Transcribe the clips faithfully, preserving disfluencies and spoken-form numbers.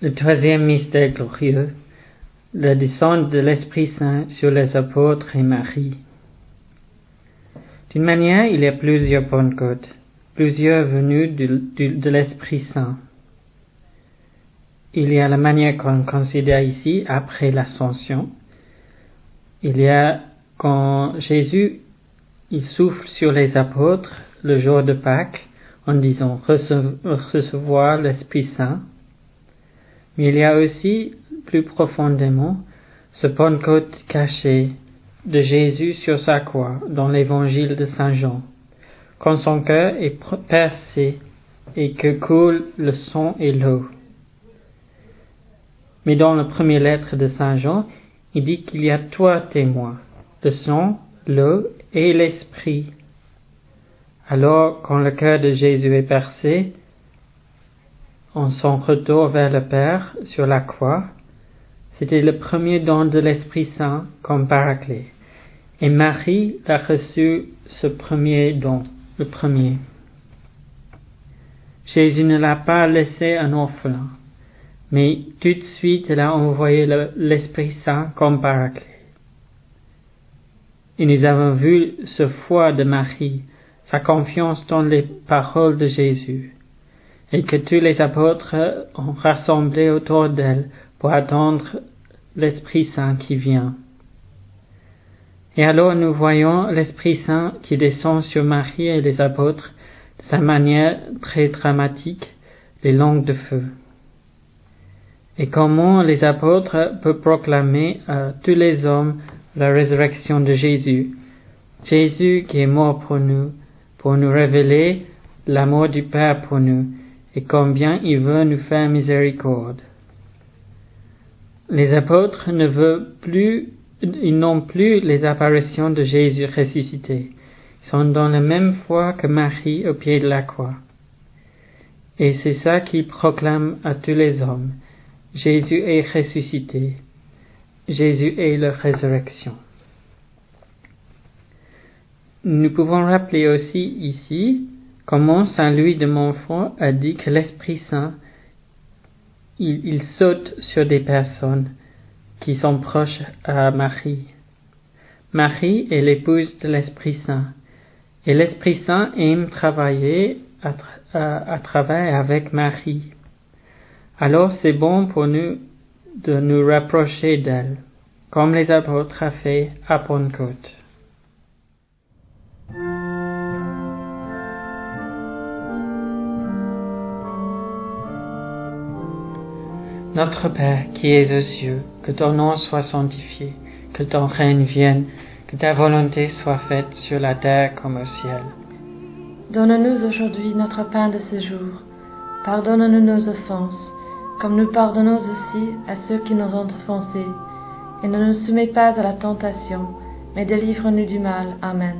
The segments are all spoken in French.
Le troisième mystère glorieux, la descente de l'Esprit Saint sur les apôtres et Marie. D'une manière, il y a plusieurs Pentecôtes, plusieurs venues de, de, de l'Esprit Saint. Il y a la manière qu'on considère ici après l'Ascension. Il y a quand Jésus il souffle sur les apôtres le jour de Pâques en disant recevoir l'Esprit Saint. Mais il y a aussi, plus profondément, ce Pentecôte caché de Jésus sur sa croix dans l'évangile de Saint Jean, quand son cœur est percé et que coule le sang et l'eau. Mais dans la première lettre de Saint Jean, il dit qu'il y a trois témoins, le sang, l'eau et l'esprit. Alors, quand le cœur de Jésus est percé, en son retour vers le Père sur la croix, c'était le premier don de l'Esprit Saint comme paraclet. Et Marie a reçu ce premier don, le premier. Jésus ne l'a pas laissé un orphelin, mais tout de suite il a envoyé le, l'Esprit Saint comme paraclet. Et nous avons vu ce foi de Marie, sa confiance dans les paroles de Jésus, et que tous les apôtres ont rassemblé autour d'elle pour attendre l'Esprit Saint qui vient. Et alors nous voyons l'Esprit Saint qui descend sur Marie et les apôtres de sa manière très dramatique, les langues de feu. Et comment les apôtres peuvent proclamer à tous les hommes la résurrection de Jésus, Jésus qui est mort pour nous, pour nous révéler l'amour du Père pour nous, et combien il veut nous faire miséricorde. Les apôtres ne veulent plus, ils n'ont plus les apparitions de Jésus ressuscité. Ils sont dans la même foi que Marie au pied de la croix. Et c'est ça qu'ils proclament à tous les hommes. Jésus est ressuscité. Jésus est la résurrection. Nous pouvons rappeler aussi ici comment Saint Louis de Montfort a dit que l'Esprit Saint, il, il saute sur des personnes qui sont proches à Marie. Marie est l'épouse de l'Esprit Saint, et l'Esprit Saint aime travailler à, à, à travers avec Marie. Alors c'est bon pour nous de nous rapprocher d'elle, comme les apôtres ont fait à Pentecôte. Notre Père qui es aux cieux, que ton nom soit sanctifié, que ton règne vienne, que ta volonté soit faite sur la terre comme au ciel. Donne-nous aujourd'hui notre pain de ce jour. Pardonne-nous nos offenses, comme nous pardonnons aussi à ceux qui nous ont offensés. Et ne nous soumets pas à la tentation, mais délivre-nous du mal. Amen.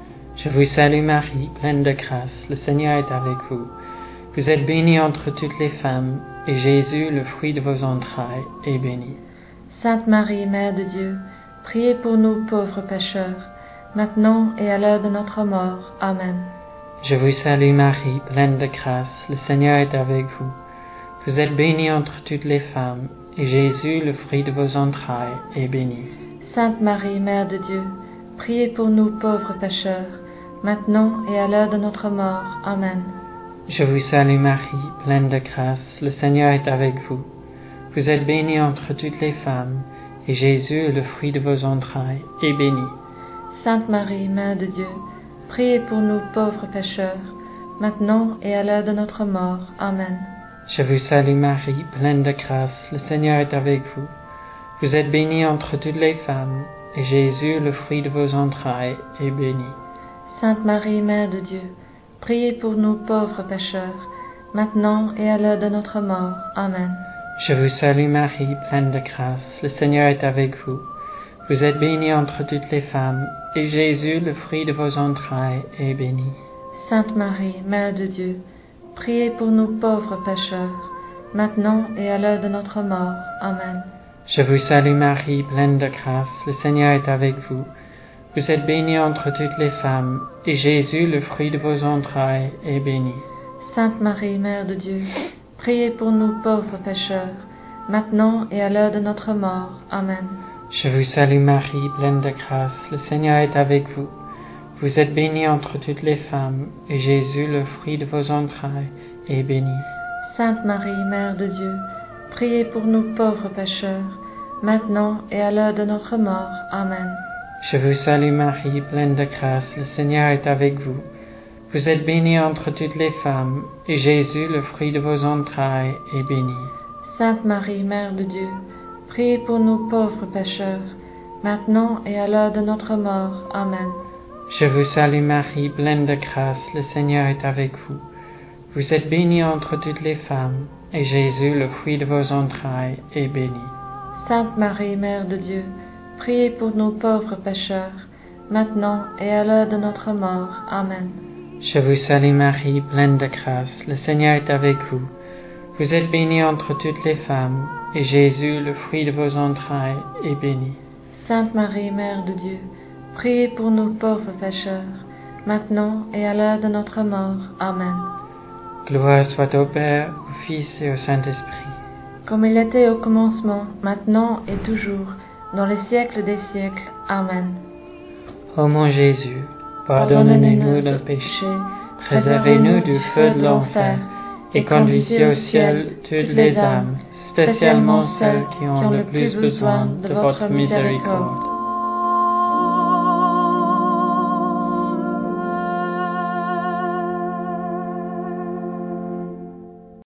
Je vous salue Marie, pleine de grâce, le Seigneur est avec vous. Vous êtes bénie entre toutes les femmes, et Jésus, le fruit de vos entrailles, est béni. Sainte Marie, Mère de Dieu, priez pour nous pauvres pécheurs, maintenant et à l'heure de notre mort. Amen. Je vous salue Marie, pleine de grâce, le Seigneur est avec vous. Vous êtes bénie entre toutes les femmes, et Jésus, le fruit de vos entrailles, est béni. Sainte Marie, Mère de Dieu, priez pour nous pauvres pécheurs, maintenant et à l'heure de notre mort. Amen. Je vous salue Marie, pleine de grâce, le Seigneur est avec vous. Vous êtes bénie entre toutes les femmes, et Jésus, le fruit de vos entrailles, est béni. Sainte Marie, Mère de Dieu, priez pour nous pauvres pécheurs, maintenant et à l'heure de notre mort. Amen. Je vous salue Marie, pleine de grâce, le Seigneur est avec vous. Vous êtes bénie entre toutes les femmes, et Jésus, le fruit de vos entrailles, est béni. Sainte Marie, Mère de Dieu, priez pour nous pauvres pécheurs, maintenant et à l'heure de notre mort. Amen. Je vous salue Marie, pleine de grâce, le Seigneur est avec vous. Vous êtes bénie entre toutes les femmes, et Jésus, le fruit de vos entrailles, est béni. Sainte Marie, Mère de Dieu, priez pour nous pauvres pécheurs, maintenant et à l'heure de notre mort. Amen. Je vous salue Marie, pleine de grâce, le Seigneur est avec vous. Vous êtes bénie entre toutes les femmes, et Jésus, le fruit de vos entrailles, est béni. Sainte Marie, Mère de Dieu, priez pour nous pauvres pécheurs, maintenant et à l'heure de notre mort. Amen. Je vous salue Marie, pleine de grâce, le Seigneur est avec vous. Vous êtes bénie entre toutes les femmes, et Jésus, le fruit de vos entrailles, est béni. Sainte Marie, Mère de Dieu, priez pour nous pauvres pécheurs, maintenant et à l'heure de notre mort. Amen. Je vous salue Marie, pleine de grâce, le Seigneur est avec vous. Vous êtes bénie entre toutes les femmes, et Jésus, le fruit de vos entrailles, est béni. Sainte Marie, Mère de Dieu, priez pour nous pauvres pécheurs, maintenant et à l'heure de notre mort. Amen. Je vous salue Marie, pleine de grâce, le Seigneur est avec vous. Vous êtes bénie entre toutes les femmes, et Jésus, le fruit de vos entrailles, est béni. Sainte Marie, Mère de Dieu, priez pour nous pauvres pécheurs, maintenant et à l'heure de notre mort. Amen. Je vous salue Marie, pleine de grâce, le Seigneur est avec vous. Vous êtes bénie entre toutes les femmes, et Jésus, le fruit de vos entrailles, est béni. Sainte Marie, Mère de Dieu, priez pour nous pauvres pécheurs, maintenant et à l'heure de notre mort. Amen. Gloire soit au Père, au Fils et au Saint-Esprit. Comme il était au commencement, maintenant et toujours, dans les siècles des siècles. Amen. Ô mon Jésus, pardonnez-nous nos péchés, préservez-nous du feu de l'enfer, et conduisez au ciel toutes les âmes, spécialement celles qui ont le plus besoin de votre miséricorde.